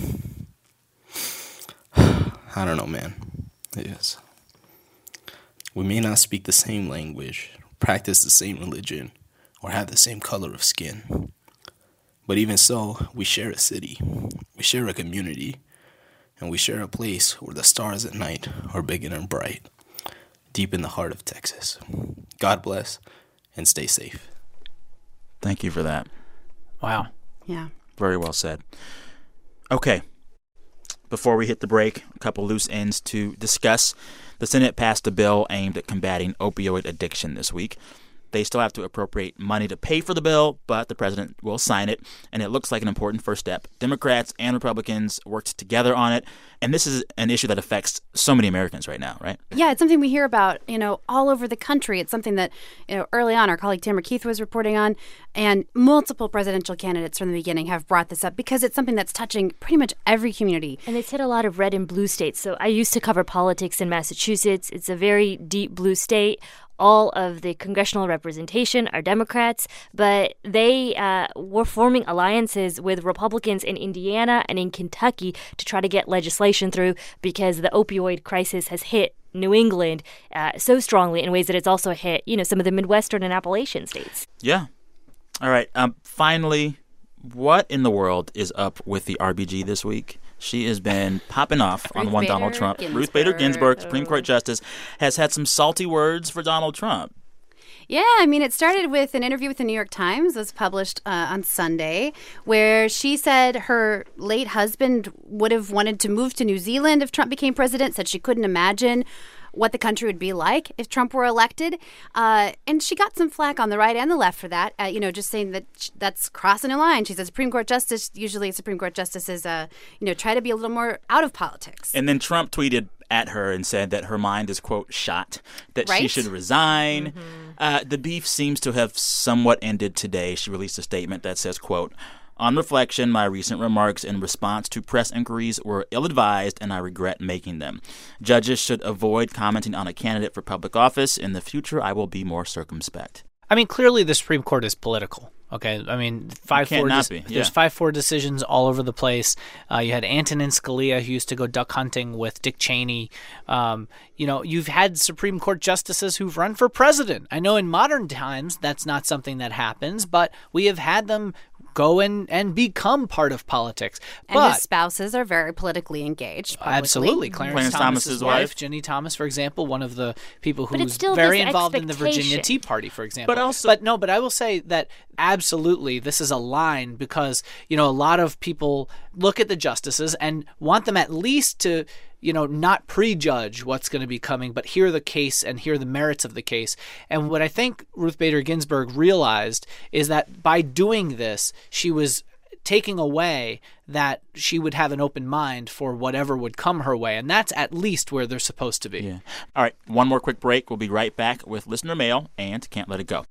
I don't know, man. It is. We may not speak the same language, practice the same religion, or have the same color of skin. But even so, we share a city, we share a community, and we share a place where the stars at night are big and bright, deep in the heart of Texas. God bless, and stay safe. Thank you for that. Wow. Yeah. Very well said. Okay. Before we hit the break, a couple loose ends to discuss. The Senate passed a bill aimed at combating opioid addiction this week. They still have to appropriate money to pay for the bill, but the president will sign it, and it looks like an important first step. Democrats and Republicans worked together on it, and this is an issue that affects so many Americans right now, right? Yeah, it's something we hear about, you know, all over the country. It's something that, you know, early on our colleague Tamara Keith was reporting on, and multiple presidential candidates from the beginning have brought this up because it's something that's touching pretty much every community. And it's hit a lot of red and blue states. So I used to cover politics in Massachusetts. It's a very deep blue state. All of the congressional representation are Democrats, but they uh, were forming alliances with Republicans in Indiana and in Kentucky to try to get legislation through because the opioid crisis has hit New England uh, so strongly in ways that it's also hit, you know, some of the Midwestern and Appalachian states. Yeah. All right. Um, finally, what in the world is up with the R B G this week? She has been popping off on Ruth one Bader Donald Trump. Ginsburg. Ruth Bader Ginsburg, Supreme Court Justice, has had some salty words for Donald Trump. Yeah, I mean, it started with an interview with the New York Times. It was published uh, on Sunday, where she said her late husband would have wanted to move to New Zealand if Trump became president, said she couldn't imagine what the country would be like if Trump were elected. Uh, and she got some flack on the right and the left for that, uh, you know, just saying that sh- that's crossing a line. She's a Supreme Court justice. Usually Supreme Court justices, uh, you know, try to be a little more out of politics. And then Trump tweeted at her and said that her mind is, quote, shot, that right? she should resign. Mm-hmm. Uh, the beef seems to have somewhat ended today. She released a statement that says, quote, on reflection, my recent remarks in response to press inquiries were ill-advised, and I regret making them. Judges should avoid commenting on a candidate for public office. In the future, I will be more circumspect. I mean, clearly the Supreme Court is political. Okay, I mean, five four. Not De- be. Yeah. There's five four decisions all over the place. Uh, you had Antonin Scalia, who used to go duck hunting with Dick Cheney. Um, you know, you've had Supreme Court justices who've run for president. I know in modern times that's not something that happens, but we have had them go in and become part of politics. And but, his spouses are very politically engaged. Publicly. Absolutely. Clarence, Clarence Thomas's, Thomas's wife, wife. Jenny Thomas, for example, one of the people But it's who's still very this involved in the Virginia expectation. Tea Party, for example. But also- But no, but I will say that absolutely this is a line because, you know, a lot of people look at the justices and want them at least to you know, not prejudge what's going to be coming, but hear the case and hear the merits of the case. And what I think Ruth Bader Ginsburg realized is that by doing this, she was taking away that she would have an open mind for whatever would come her way. And that's at least where they're supposed to be. Yeah. All right, one more quick break. We'll be right back with listener mail and Can't Let It Go.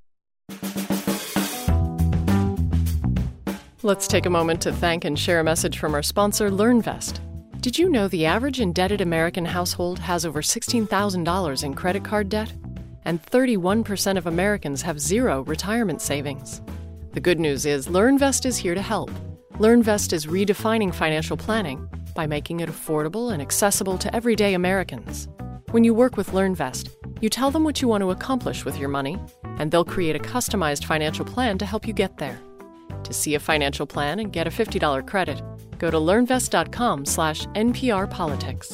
Let's take a moment to thank and share a message from our sponsor, LearnVest. Did you know the average indebted American household has over sixteen thousand dollars in credit card debt? And thirty-one percent of Americans have zero retirement savings. The good news is LearnVest is here to help. LearnVest is redefining financial planning by making it affordable and accessible to everyday Americans. When you work with LearnVest, you tell them what you want to accomplish with your money, and they'll create a customized financial plan to help you get there. To see a financial plan and get a fifty dollars credit, go to learnvest.com slash NPRPolitics.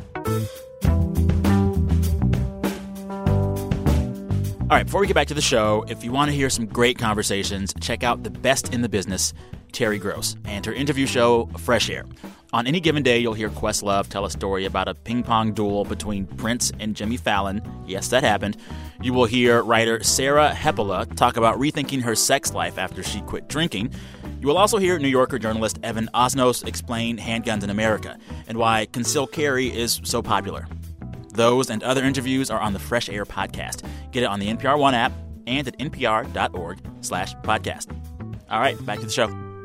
All right, before we get back to the show, if you want to hear some great conversations, check out the best in the business, Terry Gross, and her interview show, Fresh Air. On any given day, you'll hear Questlove tell a story about a ping-pong duel between Prince and Jimmy Fallon. Yes, that happened. You will hear writer Sarah Hepola talk about rethinking her sex life after she quit drinking. You will also hear New Yorker journalist Evan Osnos explain handguns in America and why concealed carry is so popular. Those and other interviews are on the Fresh Air podcast. Get it on the N P R One app and at npr.org slash podcast. All right, back to the show.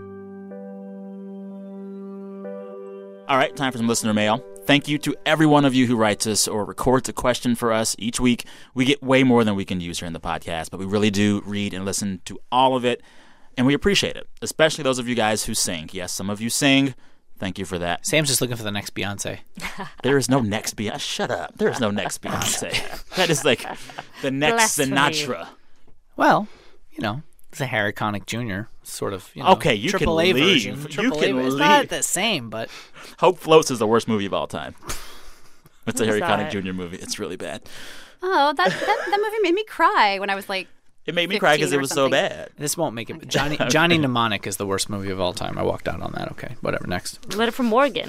All right, time for some listener mail. Thank you to every one of you who writes us or records a question for us each week. We get way more than we can use here in the podcast, but we really do read and listen to all of it, and we appreciate it, especially those of you guys who sing. Yes, some of you sing. Thank you for that. Sam's just looking for the next Beyonce. There is no next Beyonce. Shut up. There is no next Beyonce. That is like the next Sinatra. Well, you know, it's a Harry Connick Junior sort of, you know, okay, you triple can A leave. version. You Triple can A, leave. it's not the same, but Hope Floats is the worst movie of all time. It's a Harry that? Connick Junior movie. It's really bad. Oh, that, that that movie made me cry when I was like It made me cry because it was so something. bad. this won't make it. Johnny Johnny Mnemonic is the worst movie of all time. I walked out on that. Okay, whatever. Next. Letter from Morgan.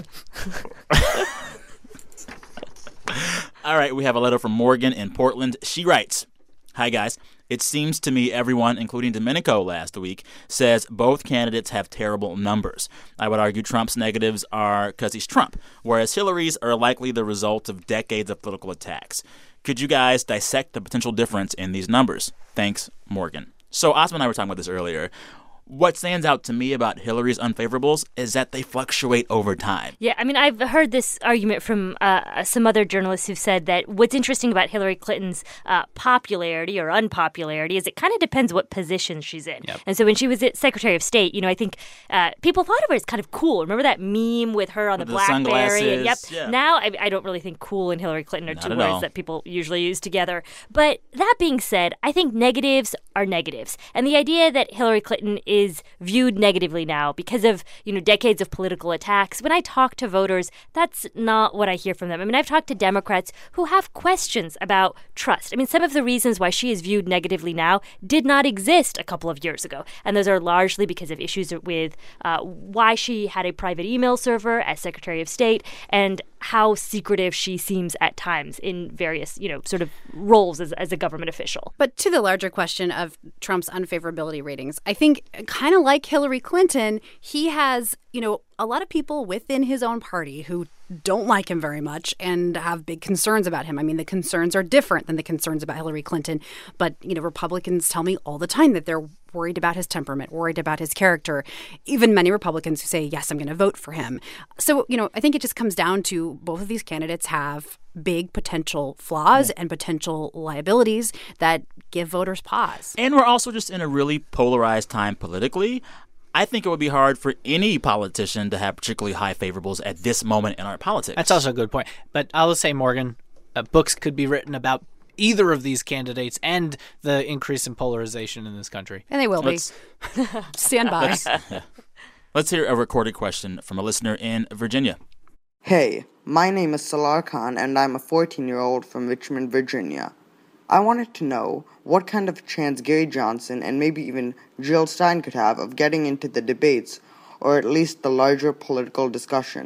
All right, we have a letter from Morgan in Portland. She writes, "Hi, guys. It seems to me everyone, including Domenico last week, says both candidates have terrible numbers. I would argue Trump's negatives are because he's Trump, whereas Hillary's are likely the result of decades of political attacks. Could you guys dissect the potential difference in these numbers? Thanks, Morgan." So Asma and I were talking about this earlier. What stands out to me about Hillary's unfavorables is that they fluctuate over time. Yeah, I mean, I've heard this argument from uh, some other journalists who've said that what's interesting about Hillary Clinton's uh, popularity or unpopularity is it kind of depends what position she's in. Yep. And so when she was at Secretary of State, you know, I think uh, people thought of her as kind of cool. Remember that meme with her on With the the BlackBerry? And, yep. sunglasses, yeah. Now, I, I don't really think cool and Hillary Clinton are Not two at words all. that people usually use together. But that being said, I think negatives are negatives. And the idea that Hillary Clinton is viewed negatively now because of, you know, decades of political attacks. When I talk to voters, that's not what I hear from them. I mean, I've talked to Democrats who have questions about trust. I mean, some of the reasons why she is viewed negatively now did not exist a couple of years ago. And those are largely because of issues with uh, why she had a private email server as Secretary of State and how secretive she seems at times in various, you know, sort of roles as, as a government official. But to the larger question of Trump's unfavorability ratings, I think kind of like Hillary Clinton, he has, you know, a lot of people within his own party who don't like him very much and have big concerns about him. I mean, the concerns are different than the concerns about Hillary Clinton. But, you know, Republicans tell me all the time that they're worried about his temperament, worried about his character. Even many Republicans who say, yes, I'm going to vote for him. So, you know, I think it just comes down to both of these candidates have big potential flaws yeah. and potential liabilities that give voters pause. And we're also just in a really polarized time politically. I think it would be hard for any politician to have particularly high favorables at this moment in our politics. That's also a good point. But I will say, Morgan, uh, books could be written about either of these candidates and the increase in polarization in this country. And they will Let's, be. Stand by. Let's, yeah. Let's hear a recorded question from a listener in Virginia. Hey, my name is Salar Khan, and I'm a fourteen-year-old from Richmond, Virginia. I wanted to know what kind of chance Gary Johnson and maybe even Jill Stein could have of getting into the debates, or at least the larger political discussion.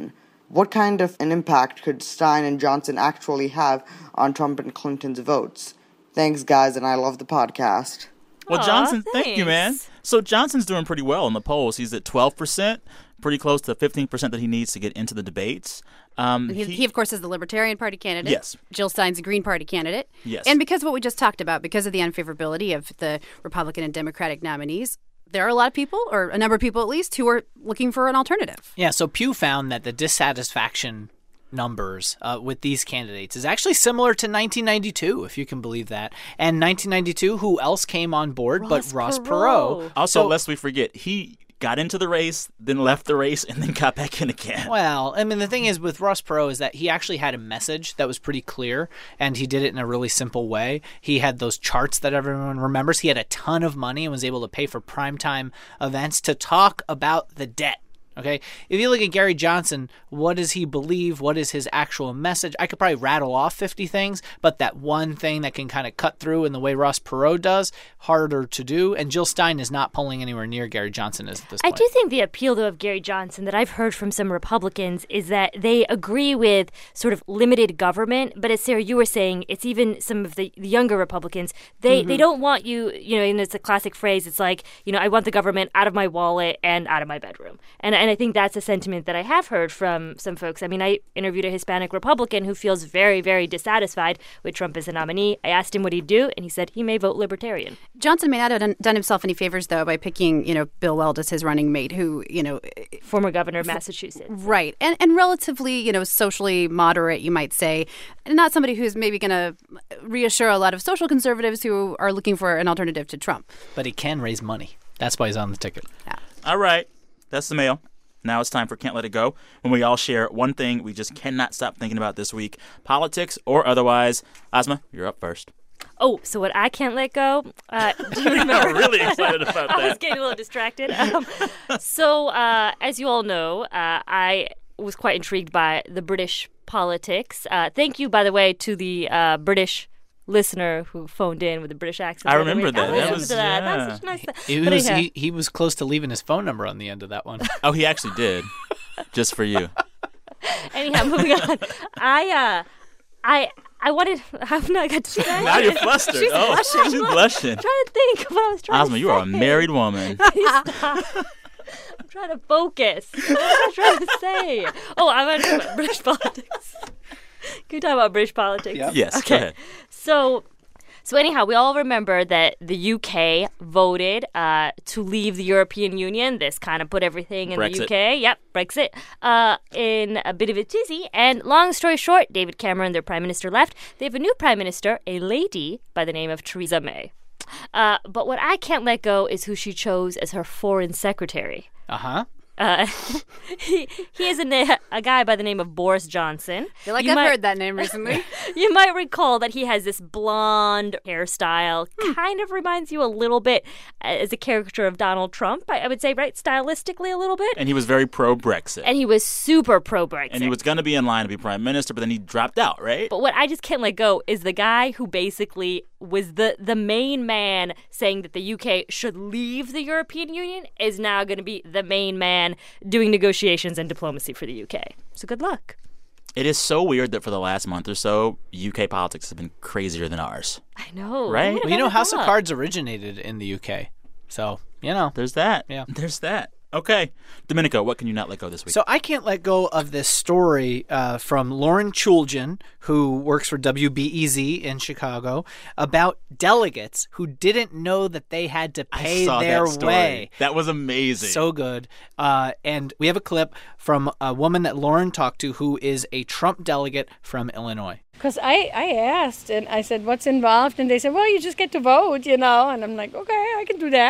What kind of an impact could Stein and Johnson actually have on Trump and Clinton's votes? Thanks, guys, and I love the podcast. Well, Aw, Johnson, thank you, man. thanks. So Johnson's doing pretty well in the polls. He's at twelve percent, pretty close to fifteen percent that he needs to get into the debates. Um, He, he, of course, is the Libertarian Party candidate. Yes. Jill Stein's a Green Party candidate. Yes. And because of what we just talked about, because of the unfavorability of the Republican and Democratic nominees, there are a lot of people, or a number of people at least, who are looking for an alternative. Yeah, so Pew found that the dissatisfaction numbers uh, with these candidates is actually similar to nineteen ninety-two, if you can believe that. And nineteen ninety-two, who else came on board but Ross Ross Perot. Perot? Also, So- lest we forget, he got into the race, then left the race, and then got back in again. Well, I mean, the thing is with Ross Perot is that he actually had a message that was pretty clear, and he did it in a really simple way. He had those charts that everyone remembers. He had a ton of money and was able to pay for primetime events to talk about the debt. Okay, if you look at Gary Johnson, what does he believe? What is his actual message? I could probably rattle off fifty things, but that one thing that can kind of cut through in the way Ross Perot does, harder to do. And Jill Stein is not polling anywhere near Gary Johnson is at this I point. do think the appeal, though, of Gary Johnson that I've heard from some Republicans is that they agree with sort of limited government. But as Sarah, you were saying, it's even some of the, the younger Republicans. They Mm-hmm. they don't want you, you know, and it's a classic phrase. It's like, you know, I want the government out of my wallet and out of my bedroom. And and I think that's a sentiment that I have heard from some folks. I mean, I interviewed a Hispanic Republican who feels very, very dissatisfied with Trump as a nominee. I asked him what he'd do, and he said he may vote Libertarian. Johnson may not have done, done himself any favors, though, by picking, you know, Bill Weld as his running mate, who, you know, Former governor of Massachusetts. right, and and relatively, you know, socially moderate, you might say, and not somebody who's maybe going to reassure a lot of social conservatives who are looking for an alternative to Trump. But he can raise money. That's why he's on the ticket. Yeah. All right, that's the mail. Now it's time for Can't Let It Go, when we all share one thing we just cannot stop thinking about this week, politics or otherwise. Asma, you're up first. Oh, so what I can't let go? Uh, do you remember? I'm really excited about I was that. getting a little distracted. Um, so, uh, as you all know, uh, I was quite intrigued by the British politics. Uh, thank you, by the way, to the uh, British listener who phoned in with a British accent. I the other remember week. that. I That listened was- to that. That yeah. was such a nice thing. He But was, anyhow. he, he was close to leaving his phone number on the end of that one. Oh, he actually did, just for you. Anyhow, moving on. I, uh, I, I wanted. I've not got to say. Now you're flustered. She's oh, blushing. She's blushing. I'm trying to think of what I was trying Asma, to you are a say. married woman. Stop. I'm trying to focus. What am I trying to say? Oh, I'm going to talk about British politics. Can we talk about British politics? Yes, Okay. go ahead. So, so anyhow, we all remember that the U K voted uh, to leave the European Union. This kind of put everything in Brexit. the U K. Yep, Brexit. Uh, in a bit of a tizzy. And long story short, David Cameron, their prime minister, left. They have a new prime minister, a lady by the name of Theresa May. Uh, but what I can't let go is who she chose as her foreign secretary. Uh-huh. Uh, he, he is a, na- a guy by the name of Boris Johnson. I feel like You I've might- heard that name recently. You might recall that he has this blonde hairstyle, kind of reminds you a little bit uh, as a caricature of Donald Trump, I, I would say, right? Stylistically a little bit. And he was very pro-Brexit. And he was super pro-Brexit. And he was going to be in line to be prime minister, but then he dropped out, right? But what I just can't let go is the guy who basically was the, the main man saying that the U K should leave the European Union is now going to be the main man doing negotiations and diplomacy for the U K. So good luck. It is so weird that for the last month or so, U K politics has been crazier than ours. I know. Right? Who would've Well, you know, ever House of thought? Cards originated in the U K. So, you know. There's that. Yeah. There's that. Okay. Domenico, what can you not let go this week? So I can't let go of this story uh, from Lauren Chulgin, who works for W B E Z in Chicago, about delegates who didn't know that they had to pay I saw their that story. way. That was amazing. So good. Uh, and we have a clip from a woman that Lauren talked to who is a Trump delegate from Illinois. Because I, I asked and I said, what's involved? And they said, well, you just get to vote, you know. And I'm like, okay, I can do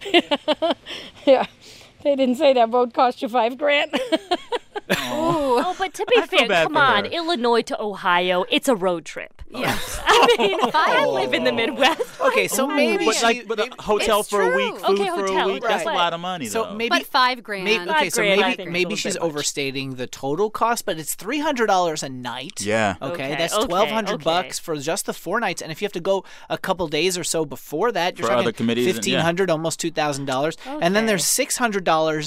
that. Yeah. They didn't say that vote cost you five grand. Oh, but to be I feel fair, bad come for on. her. Illinois to Ohio, it's a road trip. Yes. I mean, I live in the Midwest. Okay, so maybe But she- like, but a hotel It's for a true. week, food Okay, for hotel, a week, that's a right. lot of money, So though. maybe But five grand. Maybe, okay, Five so grand, I maybe think, is a maybe little she's bit much. overstating the total cost, but it's three hundred dollars a night. Yeah. Okay, Okay, that's okay, twelve hundred okay. bucks for just the four nights, and if you have to go a couple days or so before that, you're For talking other committees and- fifteen hundred, almost two thousand dollars, and then Okay. there's six hundred dollars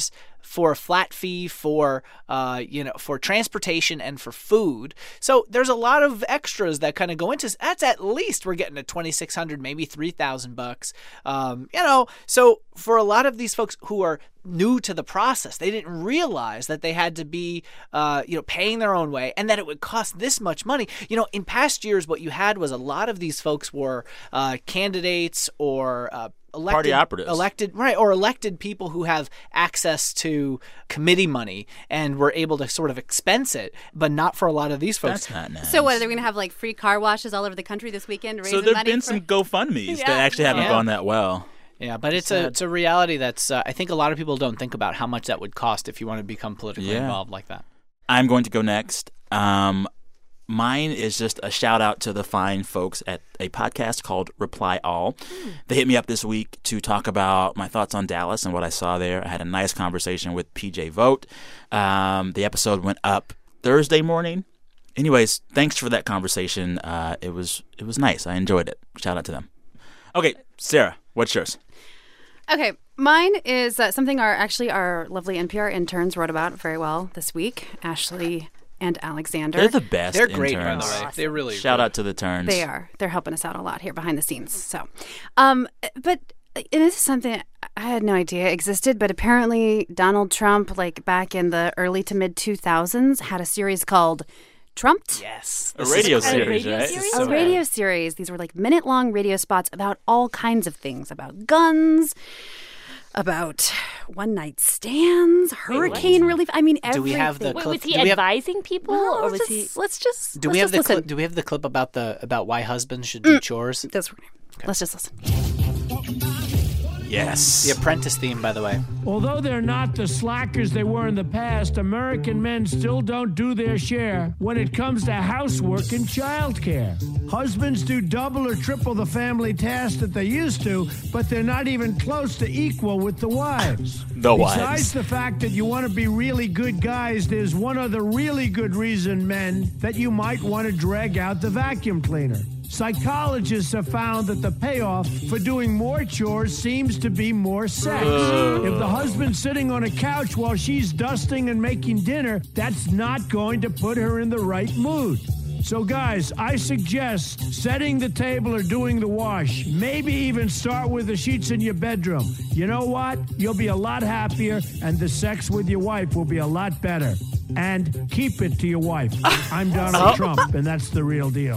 for a flat fee for uh, you know for transportation and for food. So there's a lot of extras that kind of go into. That's at least we're getting to twenty-six hundred, maybe three thousand bucks. Um, you know, so for a lot of these folks who are new to the process, they didn't realize that they had to be, uh, you know, paying their own way, and that it would cost this much money. You know, in past years, what you had was a lot of these folks were uh, candidates or uh, elected, party operatives, elected right, or elected people who have access to committee money and were able to sort of expense it, but not for a lot of these folks. That's not nice. So what, are they going to have like free car washes all over the country this weekend? So raising there've money been for- some GoFundMes Yeah. that actually haven't Yeah. gone that well. Yeah, but it's Sad. a it's a reality that's uh, I think a lot of people don't think about how much that would cost if you want to become politically Yeah. involved like that. I'm going to go next. Um, mine is just a shout out to the fine folks at a podcast called Reply All. They hit me up this week to talk about my thoughts on Dallas and what I saw there. I had a nice conversation with P J Vogt. Um, the episode went up Thursday morning. Anyways, thanks for that conversation. Uh, it was it was nice. I enjoyed it. Shout out to them. Okay, Sarah, what's yours? Okay, mine is uh, something our actually our lovely N P R interns wrote about very well this week. Ashley and Alexander. They're the best. They're great, by interns. the way. They're really Shout good. out to the turns. They are. They're helping us out a lot here behind the scenes. So, um, but and this is something I had no idea existed, but apparently Donald Trump, like back in the early to mid two thousands, had a series called Trumped. Yes. A radio is- series, a radio right? series? A radio series. These were like minute long radio spots about all kinds of things, about guns, about one night stands, hurricane relief. I mean, everything. Do we have the Wait, clip? was he do we have- advising people, Well, or let's was just, he? let's just Do let's we have just the listen. clip? Do we have the clip about the about why husbands should do chores? That's, Let's just listen. Yes. The Apprentice theme, by the way. Although they're not the slackers they were in the past, American men still don't do their share when it comes to housework and childcare. Husbands do double or triple the family tasks that they used to, but they're not even close to equal with the wives. The wives. Besides the fact that you want to be really good guys, there's one other really good reason, men, that you might want to drag out the vacuum cleaner. Psychologists have found that the payoff for doing more chores seems to be more sex. Ugh. If the husband's sitting on a couch while she's dusting and making dinner, that's not going to put her in the right mood. So, guys, I suggest setting the table or doing the wash. Maybe even start with the sheets in your bedroom. You know what? You'll be a lot happier, and the sex with your wife will be a lot better. And keep it to your wife. I'm Donald Trump, and that's the real deal.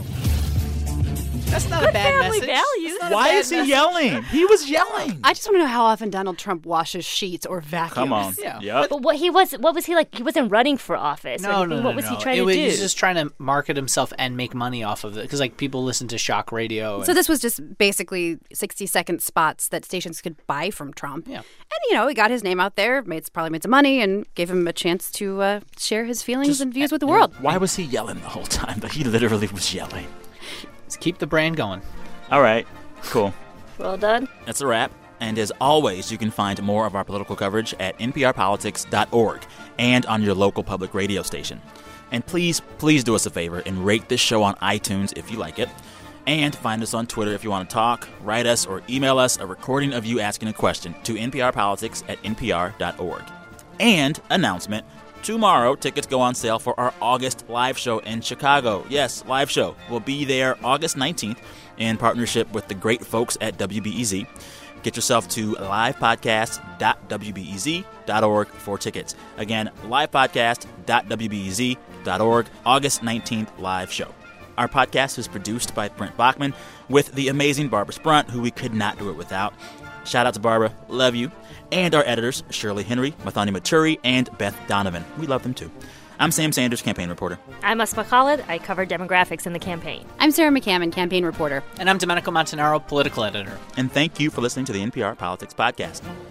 That's not a bad family message. values. That's not a Why bad is he message. yelling? He was yelling. I just want to know how often Donald Trump washes sheets or vacuums. Come on. Yeah. Yep. But what he was, what was he like? He wasn't running for office. or No, anything. no, no, What was no. he trying it to was, do? He's just trying to market himself and make money off of it because, like, people listen to shock radio. And, So this was just basically sixty-second spots that stations could buy from Trump. Yeah. And, you know, he got his name out there, made probably made some money, and gave him a chance to uh, share his feelings Just- and views with the world. Why was he yelling the whole time? But he literally was yelling. Just keep the brand going. All right. Cool. Well done. That's a wrap. And as always, you can find more of our political coverage at n p r politics dot org and on your local public radio station. And please, please do us a favor and rate this show on iTunes if you like it. And find us on Twitter if you want to talk, write us, or email us a recording of you asking a question to nprpolitics at n p r dot org. And announcement, tomorrow tickets go on sale for our August live show in Chicago. Yes, live show. We'll be there August nineteenth in partnership with the great folks at W B E Z. Get yourself to live podcast dot w b e z dot org for tickets. Again, live podcast dot w b e z dot org, August nineteenth live show. Our podcast is produced by Brent Bachman with the amazing Barbara Sprunt, who we could not do it without. Shout out to Barbara. Love you. And our editors, Shirley Henry, Mathani Maturi, and Beth Donovan. We love them too. I'm Sam Sanders, campaign reporter. I'm Asma Khalid. I cover demographics in the campaign. I'm Sarah McCammon, campaign reporter. And I'm Domenico Montanaro, political editor. And thank you for listening to the N P R Politics Podcast.